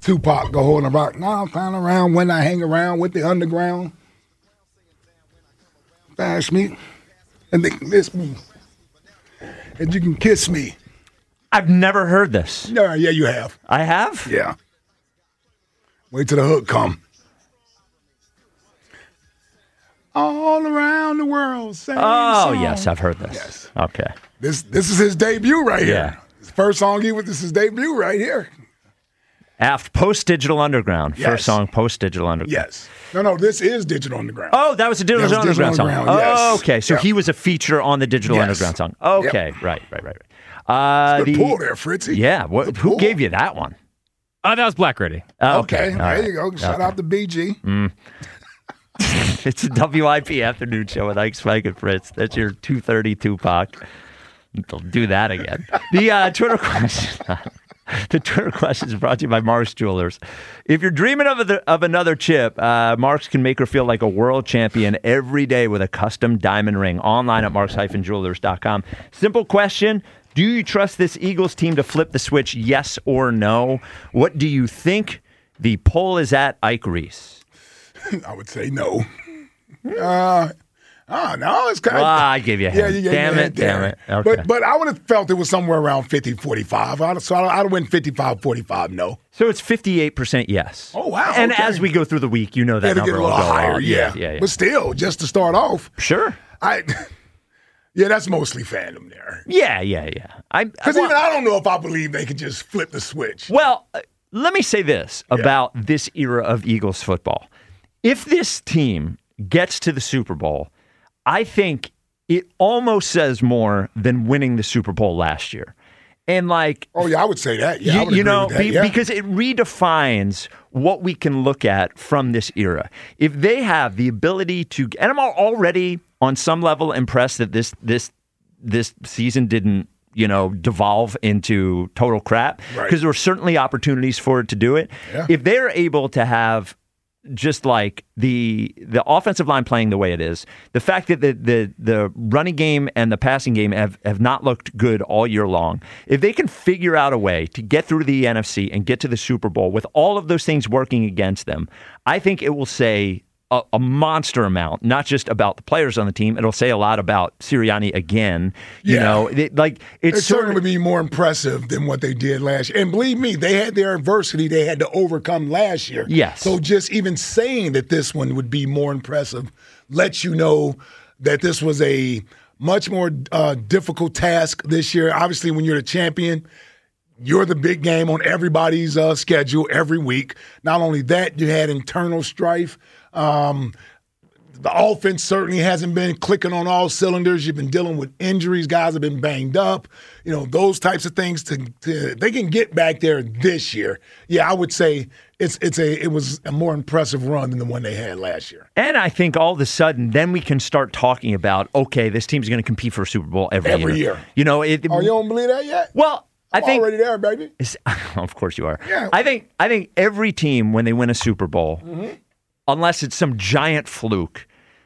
Tupac go holding a rock. Now I'm flying around when I hang around with the underground. Bash me, and they can miss me, and you can kiss me. I've never heard this. Yeah, you have. I have? Yeah. Wait till the hook come. All around the world, same song. Yes, I've heard this. Yes. Okay. This is his debut right here. Yeah. His first song this is his debut right here. Post-Digital Underground. Yes. First song, Post-Digital Underground. Yes. No, this is Digital Underground. Oh, that was a Digital Underground song. Yes. Okay, so he was a feature on the Digital Underground song. Okay, right. Good pull there, Fritzy. Yeah, who gave you that one? That was Black Ready. Okay, there you go. Shout out to BG. It's a WIP afternoon show with Ike Spike and Fritz. That's your 2:30 Tupac. They'll do that again. The Twitter question. The Twitter question is brought to you by Mark's Jewelers. If you're dreaming of another chip, Mark's can make her feel like a world champion every day with a custom diamond ring. Online at marks-jewelers.com. Simple question. Do you trust this Eagles team to flip the switch, yes or no? What do you think? The poll is at Ike Reese. I would say no. No, it's kind of. I gave you a hint. Damn it. Okay. But I would have felt it was somewhere around 50-45. So I'd have went 55-45 no. So it's 58% yes. Oh, wow. And okay. as we go through the week, you know that number get a will little go higher, up. yeah. But still, just to start off. Sure. That's mostly fandom there. Yeah. Because even I don't know if I believe they could just flip the switch. Well, let me say this about this era of Eagles football. If this team gets to the Super Bowl, I think it almost says more than winning the Super Bowl last year. And I would say that. Yeah, I would agree with that, because it redefines what we can look at from this era. If they have the ability to, and I'm already on some level impressed that this season didn't, devolve into total crap, because there were certainly opportunities for it to do it. Yeah. If they're able to have just like the offensive line playing the way it is, the fact that the running game and the passing game have not looked good all year long, if they can figure out a way to get through the NFC and get to the Super Bowl with all of those things working against them, I think it will say a monster amount, not just about the players on the team. It'll say a lot about Sirianni again. It's certainly would be more impressive than what they did last year. And believe me, they had their adversity they had to overcome last year. Yes. So just even saying that this one would be more impressive lets you know that this was a much more difficult task this year. Obviously, when you're the champion, you're the big game on everybody's schedule every week. Not only that, you had internal strife. The offense certainly hasn't been clicking on all cylinders. You've been dealing with injuries. Guys have been banged up. Those types of things. They can get back there this year. Yeah, I would say it was a more impressive run than the one they had last year. And I think all of a sudden, then we can start talking about, okay, this team's going to compete for a Super Bowl every year. You don't believe that yet? Well, I think already there, baby. Of course you are. Yeah. I think every team, when they win a Super Bowl, unless it's some giant fluke,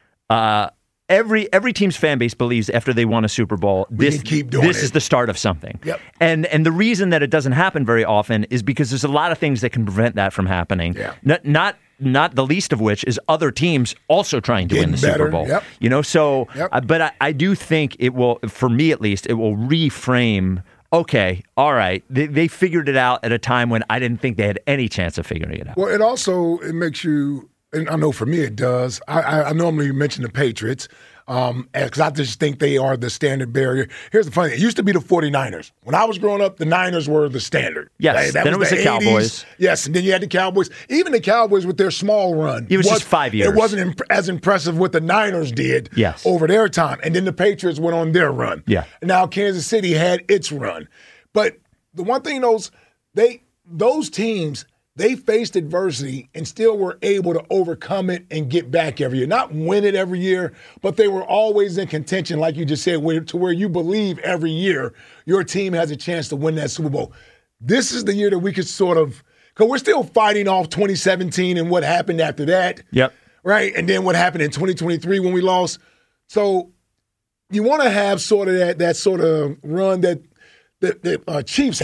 every team's fan base believes after they won a Super Bowl, this is the start of something. Yep. And the reason that it doesn't happen very often is because there's a lot of things that can prevent that from happening. Yeah. Not the least of which is other teams also trying to win the Super Bowl. Yep. But I do think it will, for me at least, it will reframe. Okay, all right. They figured it out at a time when I didn't think they had any chance of figuring it out. Well, it makes you, and I know for me it does. I normally mention the Patriots because I just think they are the standard bearer. Here's the funny thing. It used to be the 49ers. When I was growing up, the Niners were the standard. Yes, then it was the Cowboys. Yes, and then you had the Cowboys. Even the Cowboys with their small run. It was just 5 years. It wasn't as impressive what the Niners did over their time. And then the Patriots went on their run. Yeah. And now Kansas City had its run. But the one thing those teams, they faced adversity and still were able to overcome it and get back every year. Not win it every year, but they were always in contention, like you just said, to where you believe every year your team has a chance to win that Super Bowl. This is the year that we could sort of – because we're still fighting off 2017 and what happened after that. Yep. Right? And then what happened in 2023 when we lost. So you want to have sort of that sort of run that the Chiefs had.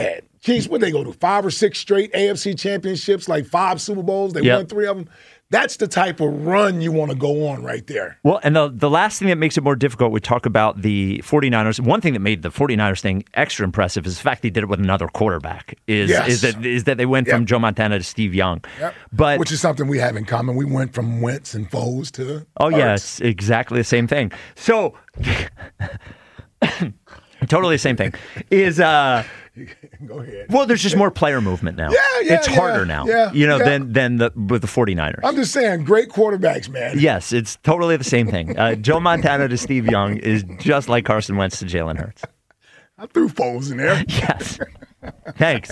Chiefs, what they go to 5 or 6 straight AFC championships, like 5 Super Bowls. They won 3 of them. That's the type of run you want to go on right there. Well, and the last thing that makes it more difficult, we talk about the 49ers. One thing that made the 49ers thing extra impressive is the fact they did it with another quarterback, is that they went from Joe Montana to Steve Young. Yep. But which is something we have in common. We went from Wentz and Foles to it's exactly the same thing. So totally the same thing. Is Go ahead. Well, there's just more player movement now. It's harder now, than with the 49ers. I'm just saying, great quarterbacks, man. Yes, it's totally the same thing. Joe Montana to Steve Young is just like Carson Wentz to Jalen Hurts. I threw Foles in there. Yes. Thanks.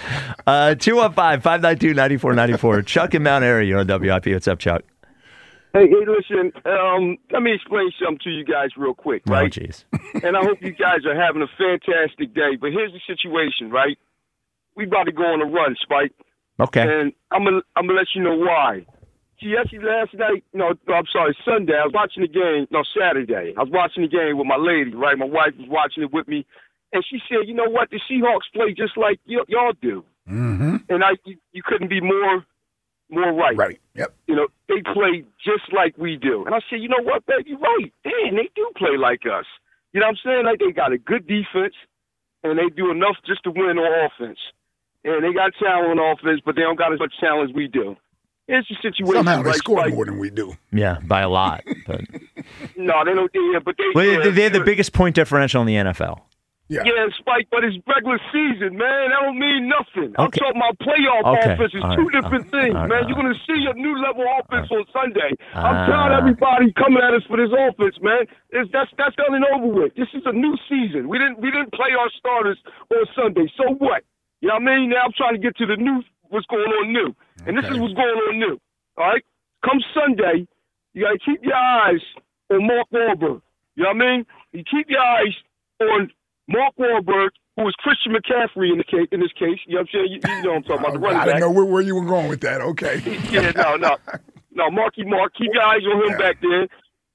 215-592-9494. Chuck in Mount Airy, you're on WIP. What's up, Chuck? Hey, listen, let me explain something to you guys real quick, right? Oh, jeez. And I hope you guys are having a fantastic day. But here's the situation, right? We about to go on a run, Spike. Okay. And I'm gonna let you know why. See, actually last night, Sunday, I was watching the game, Saturday. I was watching the game with my lady, right? My wife was watching it with me. And she said, you know what? The Seahawks play just like y'all do. Mm-hmm. And you couldn't be more right. Right. Yep. They play just like we do. And I said, you know what, babe, you're right. Damn, they do play like us. You know what I'm saying? Like, they got a good defense, and they do enough just to win on offense. And they got talent on offense, but they don't got as much talent as we do. It's the situation. Somehow they right? score more than we do. Yeah, by a lot. But no, they don't. Yeah, but they're the biggest point differential in the NFL. Yeah, Spike, but it's regular season, man. That don't mean nothing. I'm talking about playoff offense. It's two different things, man. You're going to see a new level offense on Sunday. I'm tired of everybody coming at us for this offense, man. That's done and over with. This is a new season. We didn't play our starters on Sunday. So what? You know what I mean? Now I'm trying to get to the new, what's going on new. And this is what's going on new. All right? Come Sunday, you got to keep your eyes on Mark Wahlberg. You know what I mean? You keep your eyes on Mark Wahlberg, who is Christian McCaffrey in this case. You know what I'm saying? You know what I'm talking about, the running back. I didn't know where you were going with that. Okay. No, Marky Mark. Keep your eyes on him back there.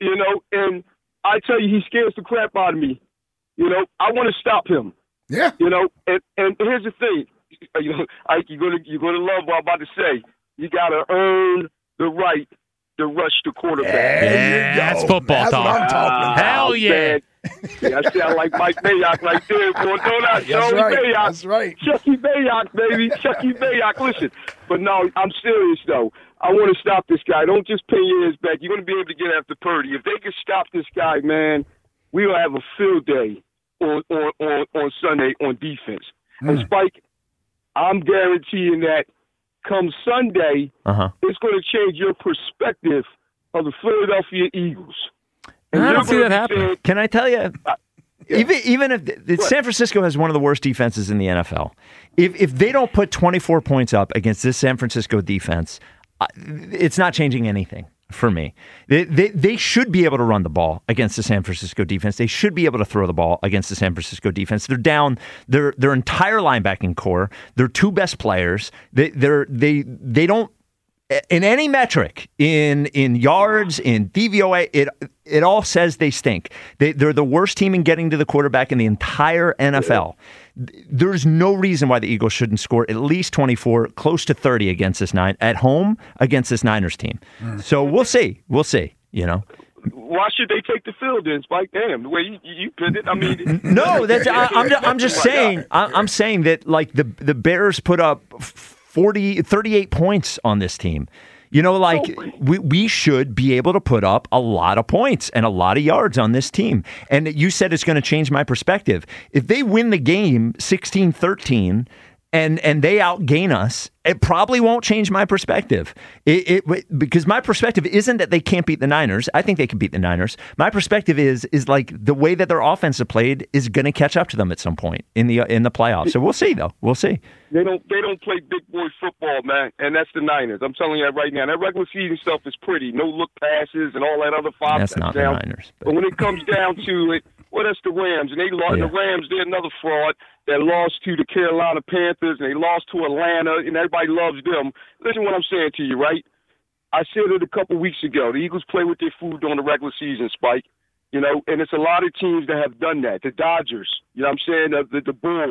And I tell you, he scares the crap out of me. I want to stop him. Yeah. And here's the thing. Ike, you're gonna love what I'm about to say. You gotta earn the right to rush the quarterback. Yeah, that's football talk. What I'm talking about. Hell yeah. I sound like Mike Mayock right there, boy. Don't I? That's right. Mayock. That's right. Chucky Mayock, baby. Chucky Mayock. Listen, but no, I'm serious, though. I want to stop this guy. Don't just pin your ears back. You're going to be able to get after Purdy. If they can stop this guy, man, we will have a field day on Sunday on defense. And Spike, I'm guaranteeing that come Sunday, it's going to change your perspective of the Philadelphia Eagles. And I don't see that happen. Can I tell you? Even if San Francisco has one of the worst defenses in the NFL, if they don't put 24 points up against this San Francisco defense, it's not changing anything for me. They should be able to run the ball against the San Francisco defense. They should be able to throw the ball against the San Francisco defense. They're down their entire linebacking core. Their two best players. They don't. In any metric, in yards, in DVOA, it all says they stink. They're the worst team in getting to the quarterback in the entire NFL. There's no reason why the Eagles shouldn't score at least 24, close to 30 against this at home against this Niners team. So we'll see. We'll see. Why should they take the field then, Spike? Damn, the way you pinned it. I mean, no, I'm just saying. I'm saying that like the Bears put up 38 points on this team. We should be able to put up a lot of points and a lot of yards on this team. And you said it's going to change my perspective. If they win the game 16-13 and they outgain us, it probably won't change my perspective. Because my perspective isn't that they can't beat the Niners. I think they can beat the Niners. My perspective is like the way that their offense have played is going to catch up to them at some point in the playoffs. So we'll see, though. We'll see. They don't play big boy football, man, and that's the Niners. I'm telling you that right now. That regular season stuff is pretty. No look passes and all that other five. That's not the Niners. But when it comes down to it, well, that's the Rams, and they lost. Yeah. The Rams, they're another fraud that lost to the Carolina Panthers, and they lost to Atlanta, and everybody loves them. Listen what I'm saying to you, right? I said it a couple weeks ago. The Eagles play with their food during the regular season, Spike. And it's a lot of teams that have done that. The Dodgers, you know what I'm saying? The Bulls,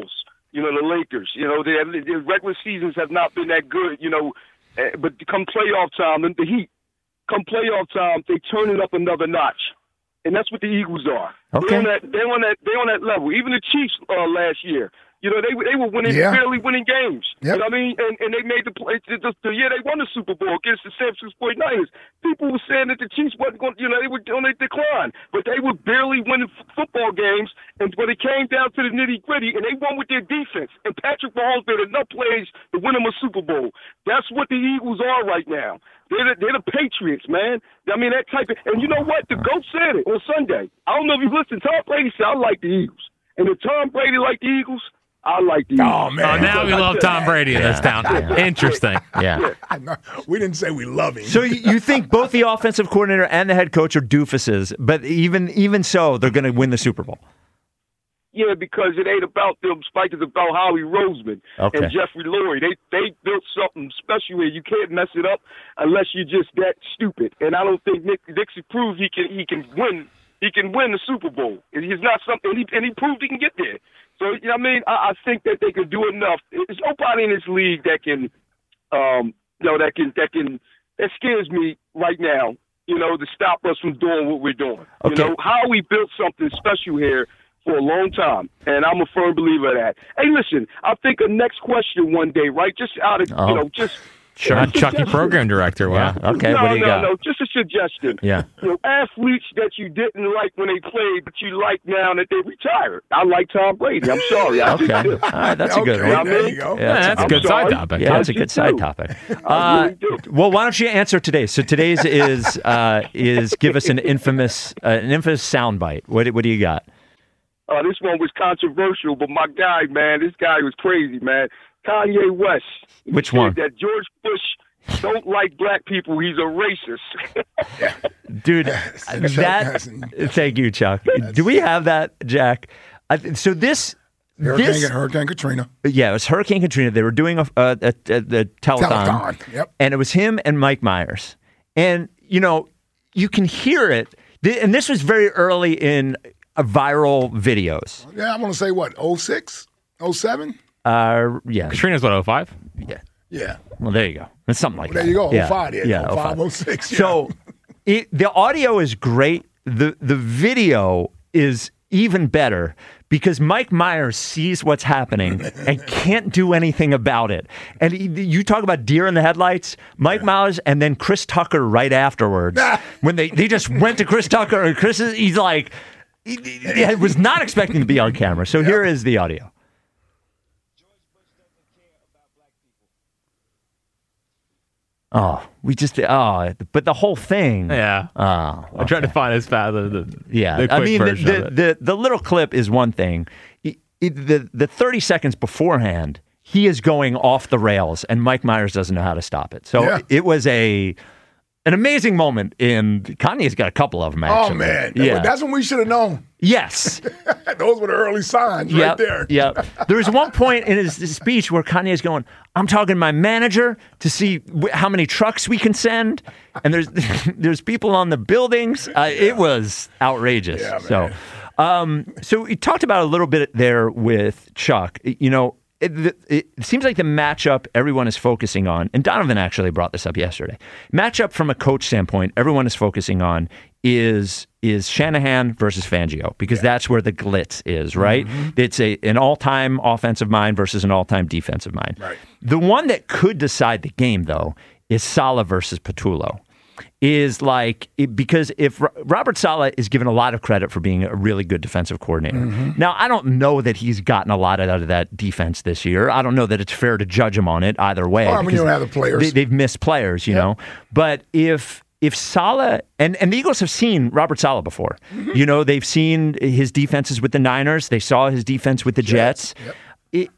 You know, the Lakers. You know, their regular seasons have not been that good. You know, but come playoff time, and the Heat, come playoff time, they turn it up another notch, and that's what the Eagles are. Okay. They're on that level. Even the Chiefs last year. You know, they were winning, barely winning games. Yep. You know what I mean? And they made the play. The year they won the Super Bowl against the San Francisco 49ers, people were saying that the Chiefs wasn't going, they were on a decline. But they were barely winning football games. And when it came down to the nitty-gritty, and they won with their defense. And Patrick Mahomes made enough plays to win them a Super Bowl. That's what the Eagles are right now. They're the Patriots, man. I mean, that type of – and you know what? The GOAT said it on Sunday. I don't know if you listened. Tom Brady said, I like the Eagles. And if Tom Brady liked the Eagles – I like the Eagles. Oh, man. Now we love Tom Brady in this town. Interesting. Yeah. We didn't say we love him. So you think both the offensive coordinator and the head coach are doofuses, but even so, they're going to win the Super Bowl? Yeah, because it ain't about them, Spike. It's about Howie Roseman and Jeffrey Lurie. They built something special here. You can't mess it up unless you're just that stupid. And I don't think Nixie proved he can win. He can win the Super Bowl. He's not something, and he proved he can get there. So, you know what I mean? I think that they can do enough. There's nobody in this league that can, that scares me right now, to stop us from doing what we're doing. Okay. How we built something special here for a long time, and I'm a firm believer of that. Hey, listen, I'll think of next question one day, right? Just out of, just... Sure, Chucky, program director. Wow. Yeah. Okay, what do you got? No, just a suggestion. Yeah. Athletes that you didn't like when they played, but you like now that they retired. I like Tom Brady. I'm sorry. Okay. All right, that's a good one. There you go. Yeah, that's a good side topic. Yeah, that's a good side topic. Well, why don't you answer today? So today's is give us an infamous soundbite. What do you got? This one was controversial, but my guy, man, this guy was crazy, man. Kanye West. Which one? That George Bush don't like black people. He's a racist. Dude, thank you, Chuck. Do we have that, Jack? So this... Hurricane Katrina. Yeah, it was Hurricane Katrina. They were doing a telethon. Yep. And it was him and Mike Myers. And, you can hear it. And this was very early in viral videos. Yeah, I'm going to say what, 06? 07? Yeah. Katrina's what, 05? Yeah. Well, there you go. It's something like there that. You go. Yeah. 05, yeah. 05, 06. Yeah. So the audio is great. The video is even better because Mike Myers sees what's happening and can't do anything about it. And you talk about deer in the headlights, Mike Myers and then Chris Tucker right afterwards. When they just went to Chris Tucker and he's like, he was not expecting to be on camera. So here is the audio. But the whole thing. Yeah. Oh, okay. I tried to find as fast the quick version of it. The little clip is one thing. The 30 seconds beforehand, he is going off the rails, and Mike Myers doesn't know how to stop it. So it was an amazing moment. Kanye's got a couple of them, actually. Oh, man. Yeah. That's when we should have known. Yes. Those were the early signs right there. Yeah. There was one point in his speech where Kanye's going, I'm talking to my manager to see how many trucks we can send. And there's people on the buildings. It was outrageous. Yeah, man. So we talked about a little bit there with Chuck. It seems like the matchup everyone is focusing on, and Donovan actually brought this up yesterday. Matchup from a coach standpoint, everyone is focusing on is Shanahan versus Fangio, because that's where the glitz is, right? Mm-hmm. It's an all-time offensive mind versus an all-time defensive mind. Right. The one that could decide the game, though, is Saleh versus Patullo. Because if Robert Saleh is given a lot of credit for being a really good defensive coordinator. Mm-hmm. Now, I don't know that he's gotten a lot out of that defense this year. I don't know that it's fair to judge him on it either way. Well, you don't have the players. They've missed players, you know. But if Saleh, and the Eagles have seen Robert Saleh before. Mm-hmm. They've seen his defenses with the Niners. They saw his defense with the Jets. Yep.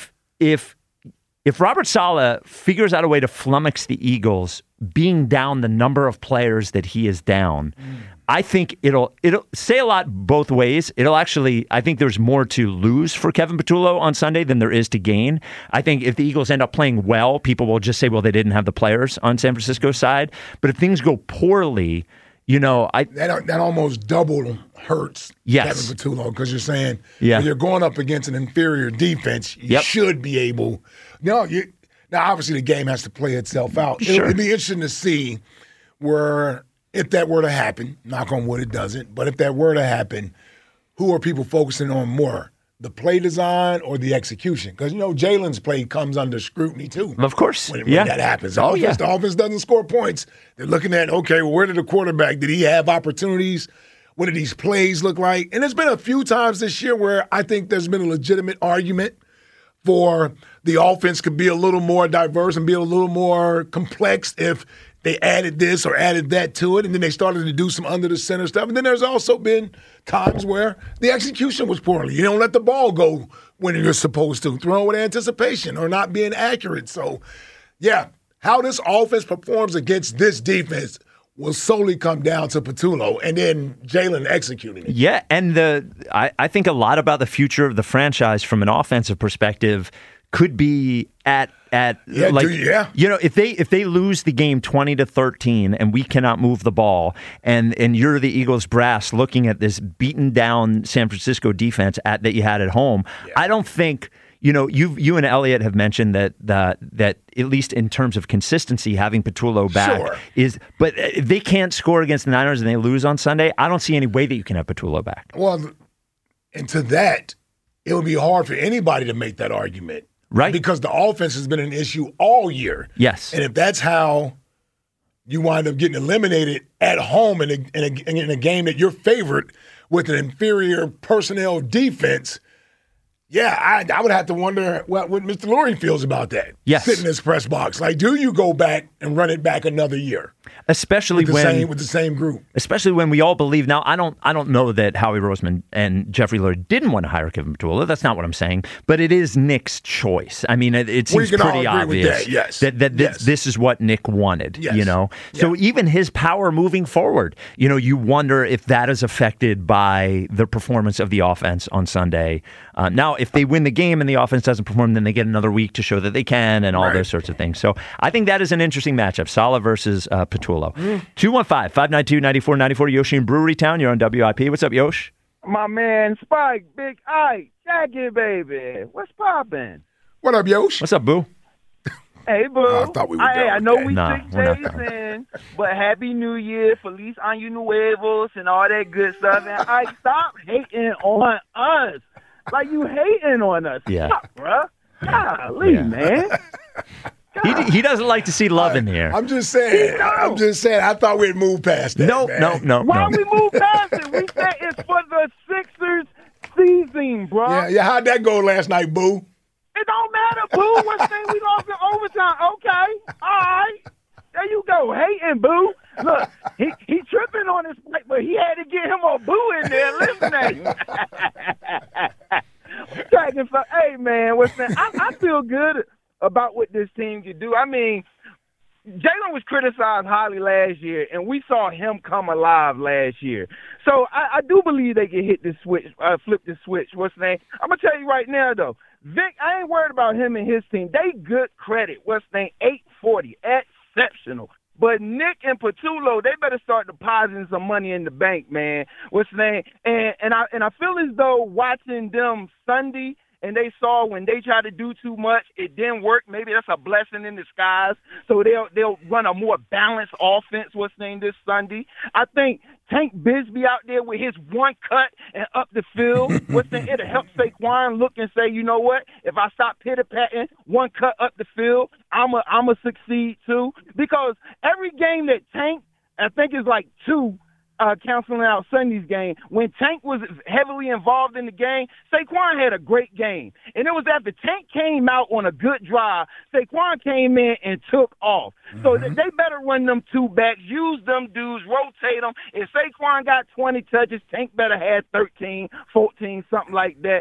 If Robert Saleh figures out a way to flummox the Eagles, being down the number of players that he is down, I think it'll say a lot both ways. I think there's more to lose for Kevin Patullo on Sunday than there is to gain. I think if the Eagles end up playing well, people will just say, well, they didn't have the players on San Francisco's side. But if things go poorly, that almost double hurts Kevin Patullo because you're saying when you're going up against an inferior defense, you should be able. Now, obviously, the game has to play itself out. Sure. It'd be interesting to see if that were to happen. Knock on wood, it doesn't. But if that were to happen, who are people focusing on more? The play design or the execution? Because, Jalen's play comes under scrutiny, too. Of course. When that happens. The offense doesn't score points. They're looking at, okay, well, where did the quarterback, did he have opportunities? What did these plays look like? And there's been a few times this year where I think there's been a legitimate argument for the offense could be a little more diverse and be a little more complex if they added this or added that to it, and then they started to do some under-the-center stuff. And then there's also been times where the execution was poorly. You don't let the ball go when you're supposed to, throwing with anticipation or not being accurate. So, how this offense performs against this defense will solely come down to Patullo and then Jalen executing it. Yeah, and I think a lot about the future of the franchise from an offensive perspective could be if they lose the game 20-13 and we cannot move the ball and you're the Eagles brass looking at this beaten down San Francisco defense that you had at home, I don't think you and Elliot have mentioned that at least in terms of consistency, having Patullo back but if they can't score against the Niners and they lose on Sunday, I don't see any way that you can have Patullo back. Well, and to that, it would be hard for anybody to make that argument. Right. Because the offense has been an issue all year. Yes. And if that's how you wind up getting eliminated at home in a game that you're favored with an inferior personnel defense, I would have to wonder what Mr. Lurie feels about that. Yes. Sitting in his press box. Like, do you go back and run it back another year? Especially with the same group. Especially when we all believe now. I don't know that Howie Roseman and Jeffrey Lurie didn't want to hire Kevin Patullo. That's not what I'm saying. But it is Nick's choice. I mean, it seems pretty obvious that this is what Nick wanted. Yes. So even his power moving forward, you wonder if that is affected by the performance of the offense on Sunday. Now, if they win the game and the offense doesn't perform, then they get another week to show that they can and all those sorts of things. So I think that is an interesting matchup. Saleh versus Patullo. 215-592-9494. Yoshi in Brewery Town. You're on WIP. What's up, Yosh? My man Spike, Big Ike, Jackie, baby. What's poppin'? What up, Yosh? What's up, Boo? Hey, Boo. I thought we were done. I know we 6 days in, but Happy New Year, Feliz Año Nuevos, and all that good stuff. And Ike, stop hating on us. Like, you hating on us. Yeah. Stop, bruh. Golly, man. He doesn't like to see love in here. I'm just saying. I thought we'd move past that. No. Why we move past it? We said it's for the Sixers season, bro. Yeah. How'd that go last night, Boo? It don't matter, Boo. We're saying we lost in overtime. Okay. All right. There you go. Hating, Boo. Look, he tripping on his plate, but he had to get him a Boo in there listening. Hey, man, I feel good about what this team can do. I mean, Jalen was criticized highly last year, and we saw him come alive last year. So I do believe they can hit the switch, flip the switch. I'm going to tell you right now, though, Vic, I ain't worried about him and his team. They good credit. 840, exceptional. But Nick and Patullo, they better start depositing some money in the bank, man. And I feel as though watching them Sunday, and they saw when they try to do too much, it didn't work. Maybe that's a blessing in disguise. So they'll run a more balanced offense, this Sunday. I think Tank Bigsby out there with his one cut and up the field, it'll help Saquon look and say, you know what? If I stop pitter-patting, one cut up the field, I'm a succeed too. Because every game that Tank, I think is like 2, canceling out Sunday's game. When Tank was heavily involved in the game, Saquon had a great game. And it was after Tank came out on a good drive, Saquon came in and took off. Mm-hmm. So they better run them 2 backs, use them dudes, rotate them. If Saquon got 20 touches, Tank better have 13, 14, something like that.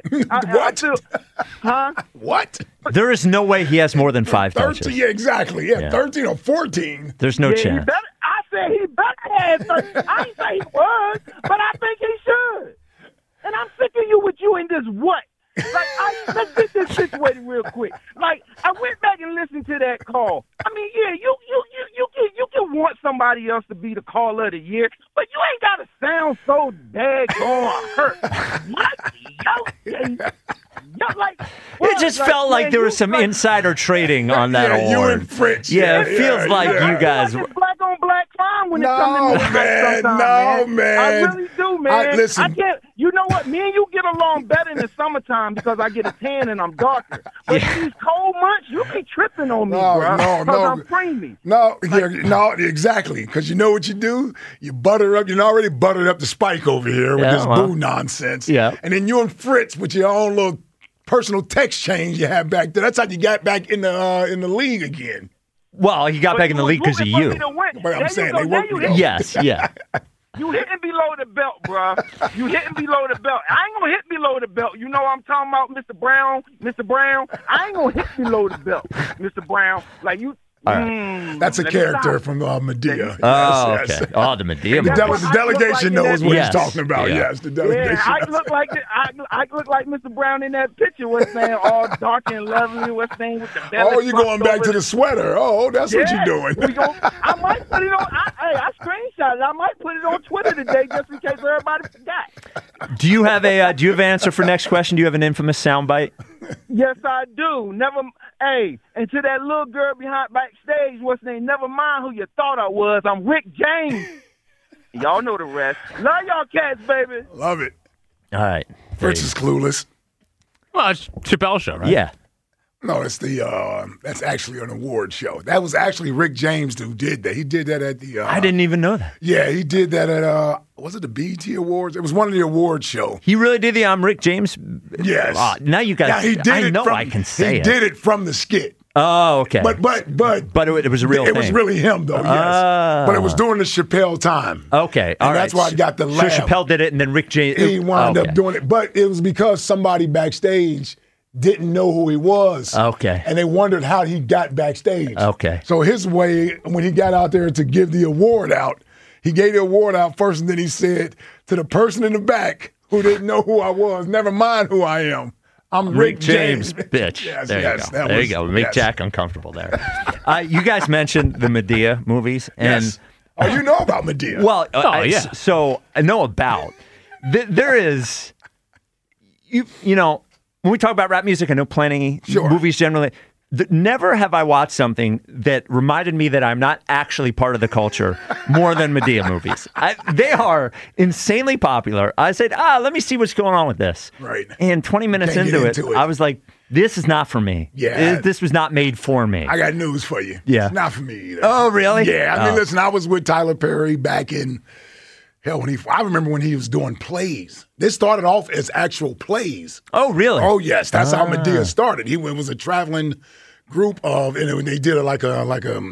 What? What? There is no way he has more than 5 touches. Yeah, exactly. Yeah, 13 or 14. There's no chance. I said he better have 13. I didn't say he was, but I think he should. And I'm sick of you with you in this what? Let's get this situated real quick. I went back and listened to that call. I mean, yeah, you can want some somebody else to be the caller of the year, but you ain't got to sound so daggone hurt. It just felt like there was some insider trading on that award. You and Fritz. Yeah, it feels like you guys. It's black on black crime when it comes to man. I really do, man. Listen. I can't. You know what? Me and you get along better in the summertime because I get a tan and I'm darker. But these cold months, you be tripping on me, bro. Because I'm creamy. No, exactly. Because you know what you do? You butter up. You already buttered up the Spike over here with this boo nonsense. Yeah. And then you and Fritz with your own little personal text change you had back there. That's how you got back in the league again. Well, he got back in the league because of you. But I'm saying they worked with Yes, yeah. You hitting below the belt, bro. You hitting below the belt. I ain't gonna hit below the belt. You know what I'm talking about, Mr. Brown? Mr. Brown? I ain't gonna hit below the belt, Mr. Brown. Like you. Right. That's a character from Medea. Oh, yes, okay. Oh, the Medea. The delegation knows what he's talking about. Yeah. Yes, the delegation. Yeah, I look like Mr. Brown in that picture. What's saying all dark and lovely. What's saying with the belly. Oh, you're going back to the sweater. Oh, that's what you're doing. I might put it on. I screenshot it. I might put it on Twitter today just in case everybody forgot. Do you have an answer for next question? Do you have an infamous soundbite? Yes, I do. And to that little girl behind backstage, what's her name? Never mind who you thought I was. I'm Rick James. Y'all know the rest. Love y'all cats, baby. Love it. All right. Fritz is clueless. Well, it's Chappelle Show, right? Yeah. No, it's that's actually an award show. That was actually Rick James who did that. He did that at the. I didn't even know that. Yeah, he did that at. Was it the BET Awards? It was one of the award show. He really did the I'm Rick James. Yes. Now you guys. Now he did I know from, I can say he it. He did it from the skit. Oh, okay. But it was a real thing. It was really him, though, yes. But it was during the Chappelle time. Okay, all right. That's why I got the laugh. So Chappelle did it, and then Rick James. He wound up doing it. But it was because somebody backstage didn't know who he was. Okay. And they wondered how he got backstage. Okay. So his way, when he got out there to give the award out, he gave the award out first, and then he said to the person in the back who didn't know who I was, never mind who I am. I'm Rick James. Bitch. Yes, there you go. Make Jack uncomfortable there. You guys mentioned the Medea movies. And, yes. Oh, you know about Medea. Well, yeah. So I know about. There is, you know, when we talk about rap music, I know plenty movies generally. Never have I watched something that reminded me that I'm not actually part of the culture more than Medea movies. They are insanely popular. I said, let me see what's going on with this. Right. And 20 minutes into it, I was like, this is not for me. Yeah. This was not made for me. I got news for you. Yeah. It's not for me either. Oh, really? Yeah. I mean, listen, I was with Tyler Perry back in, I remember when he was doing plays. This started off as actual plays. Oh, really? Oh, yes. That's how Medea started. It was a traveling group of, and they did like a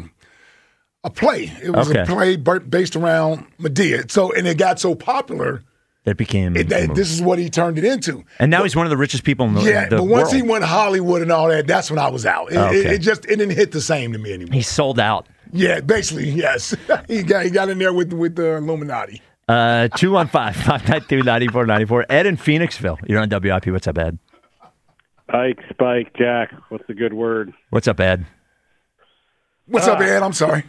play. It was a play based around Medea. And it got so popular. It became. This is what he turned it into. And now he's one of the richest people in the world. But once he went Hollywood and all that, that's when I was out. It didn't hit the same to me anymore. He sold out. Yeah, basically, yes. he got in there with the Illuminati. 215-592-9494. Ed in Phoenixville. You're on WIP. What's up, Ed? Spike, Jack. What's the good word? What's up, Ed? What's up, Ed? I'm sorry.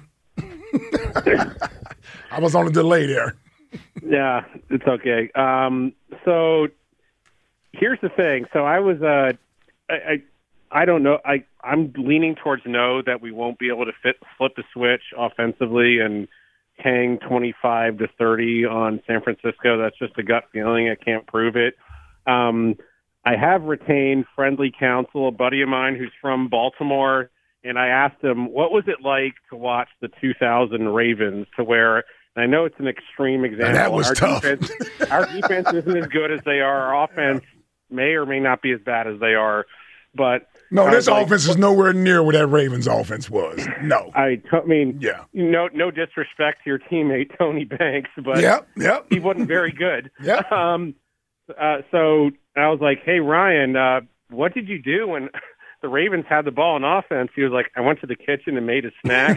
I was on a delay there. Yeah, it's okay. So here's the thing. So I was, I don't know. I'm leaning towards no, that we won't be able to flip the switch offensively and hang 25-30 on San Francisco. That's just a gut feeling. I can't prove it. I have retained friendly counsel, a buddy of mine who's from Baltimore, and I asked him, what was it like to watch the 2000 Ravens, to where, and I know it's an extreme example. And that was tough. Our defense isn't as good as they are. Our offense may or may not be as bad as they are. But no, this offense is nowhere near where that Ravens offense was. No. I mean, no disrespect to your teammate, Tony Banks, but he wasn't very good. So I was like, hey, Ryan, what did you do when the Ravens had the ball in offense? He was like, I went to the kitchen and made a snack.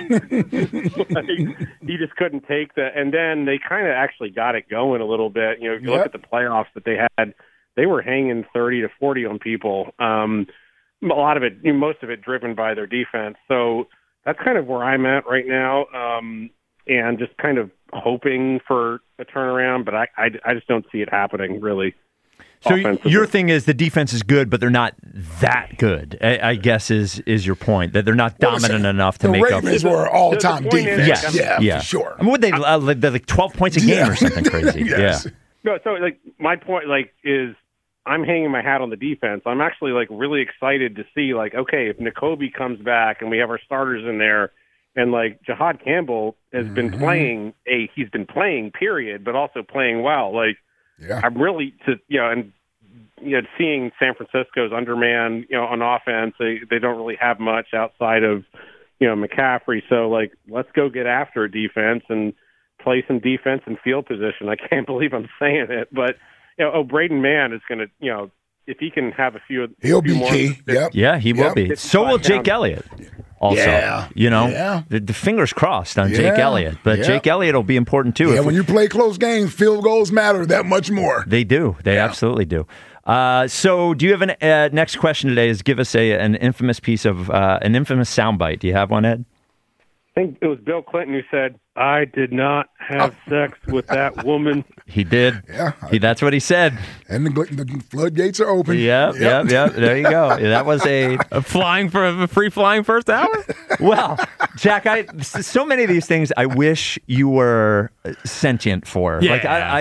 He just couldn't take and then they kind of actually got it going a little bit. You know, if you look at the playoffs that they had, they were hanging 30-40 on people. A lot of it, most of it driven by their defense. So that's kind of where I'm at right now. and just kind of hoping for a turnaround, but I just don't see it happening, really. So your thing is the defense is good, but they're not that good, I guess is your point, that they're not dominant enough to make up. The Ravens were all-time defense. Yeah, for sure. I mean, would they like 12 points a game or something crazy? Yes. Yeah. No, so like my point is I'm hanging my hat on the defense. I'm actually like really excited to see like, okay, if Nakobe comes back and we have our starters in there, and like Jahad Campbell has been playing he's been playing period, but also playing well. Like I'm really seeing San Francisco's underman, on offense. They don't really have much outside of, McCaffrey. So like, let's go get after a defense and play some defense and field position. I can't believe I'm saying it, but Braden Mann is going to, if he can have he'll be more, key. Yeah, he will be. So will Jake Elliott. Also, the fingers crossed on Jake Elliott, but Jake Elliott will be important too. Yeah, when you play close games, field goals matter that much more. They do. They absolutely do. So, do you have an next question today? Is give us an infamous piece of an infamous soundbite. Do you have one, Ed? I think it was Bill Clinton who said, "I did not have sex with that woman." He did. Yeah, that's what he said. And the floodgates are open. Yep. There you go. That was a free flying first hour. Well, Jack, so many of these things I wish you were sentient for. Yeah.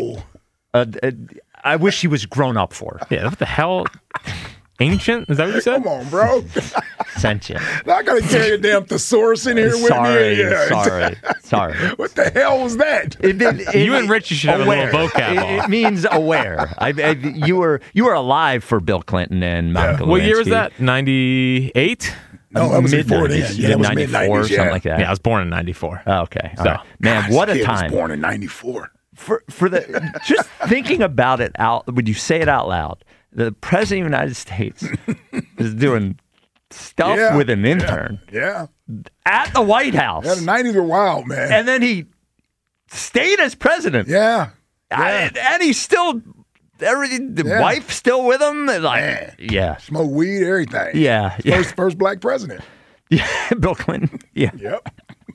I wish he was grown up for. Yeah. What the hell? Ancient? Is that what you said? Come on, bro. Sentient. I got to carry a damn thesaurus in here with me. Sorry. What the hell was that? You and Richie should have a little vocab. It means aware. You were alive for Bill Clinton and Monica Lewinsky. What year was that? 98? No, that was before then. Yeah, that was 94, something like that. Yeah, I was born in 94. Oh, okay. So, right. Man, what a time. I was born in 94. For the just thinking about it out, when you say it out loud, the President of the United States is doing stuff with an intern at the White House. Yeah, the 90s were wild, man. And then he stayed as president. Yeah. And he's still, the wife still with him. Smoke weed, everything. Yeah. First black president. Yeah, Bill Clinton. Yeah. Yep.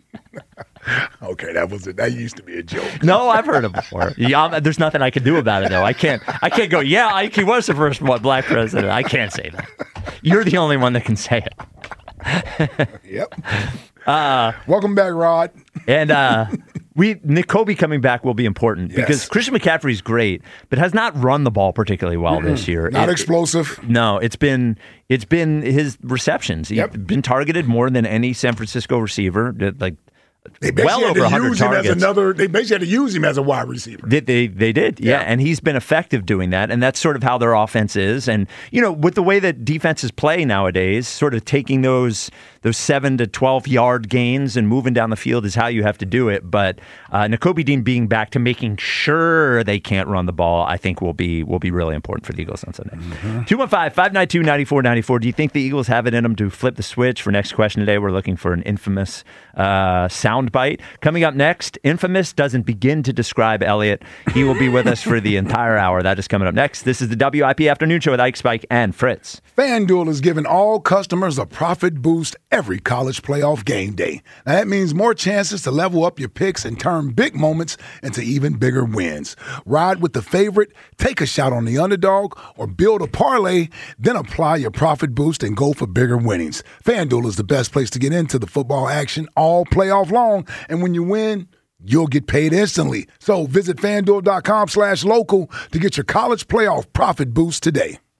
Okay, that used to be a joke. No, I've heard it before. Yeah, there's nothing I can do about it though. I can't go, he was the first black president. I can't say that. You're the only one that can say it. Yep. Welcome back, Rod. And Nakobe coming back will be important because Christian McCaffrey's great, but has not run the ball particularly well this year. Not explosive. No, it's been his receptions. He's been targeted more than any San Francisco receiver. They basically over 100 targets. They basically had to use him as a wide receiver. They did, and he's been effective doing that, and that's sort of how their offense is. And with the way that defenses play nowadays, sort of taking those 7 to 12 yard gains and moving down the field is how you have to do it. But Nakobe Dean being back to making sure they can't run the ball, I think will be really important for the Eagles on Sunday. 215-592-9494. Do you think the Eagles have it in them to flip the switch? For next question today, we're looking for an infamous soundbite. Coming up next, infamous doesn't begin to describe Elliott. He will be with us for the entire hour. That is coming up next. This is the WIP Afternoon Show with Ike, Spike, and Fritz. FanDuel is giving all customers a profit boost every college playoff game day. Now, that means more chances to level up your picks and turn big moments into even bigger wins. Ride with the favorite, take a shot on the underdog, or build a parlay, then apply your profit boost and go for bigger winnings. FanDuel is the best place to get into the football action all playoff long, and when you win, you'll get paid instantly. So visit FanDuel.com/local to get your college playoff profit boost today.